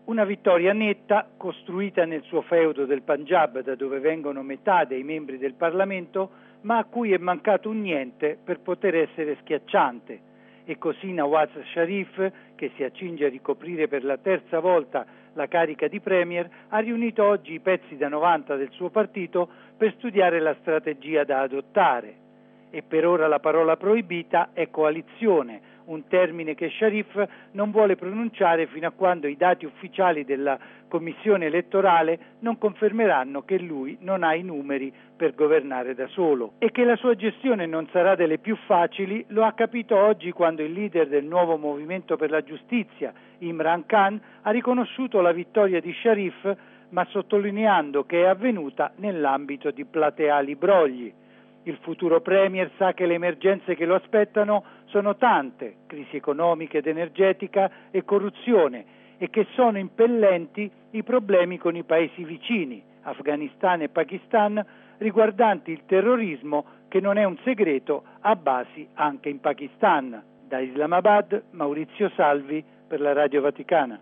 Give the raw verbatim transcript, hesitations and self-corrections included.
Una vittoria netta, costruita nel suo feudo del Punjab, da dove vengono metà dei membri del Parlamento, ma a cui è mancato un niente per poter essere schiacciante. E così Nawaz Sharif, che si accinge a ricoprire per la terza volta la carica di premier, ha riunito oggi i pezzi da novanta del suo partito per studiare la strategia da adottare. E per ora la parola proibita è coalizione, un termine che Sharif non vuole pronunciare fino a quando i dati ufficiali della commissione elettorale non confermeranno che lui non ha i numeri per governare da solo. E che la sua gestione non sarà delle più facili lo ha capito oggi quando il leader del nuovo movimento per la giustizia, Imran Khan, ha riconosciuto la vittoria di Sharif, ma sottolineando che è avvenuta nell'ambito di plateali brogli. Il futuro premier sa che le emergenze che lo aspettano sono tante, crisi economica ed energetica e corruzione, e che sono impellenti i problemi con i paesi vicini, Afghanistan e Pakistan, riguardanti il terrorismo che non è un segreto, ha basi anche in Pakistan. Da Islamabad, Maurizio Salvi per la Radio Vaticana.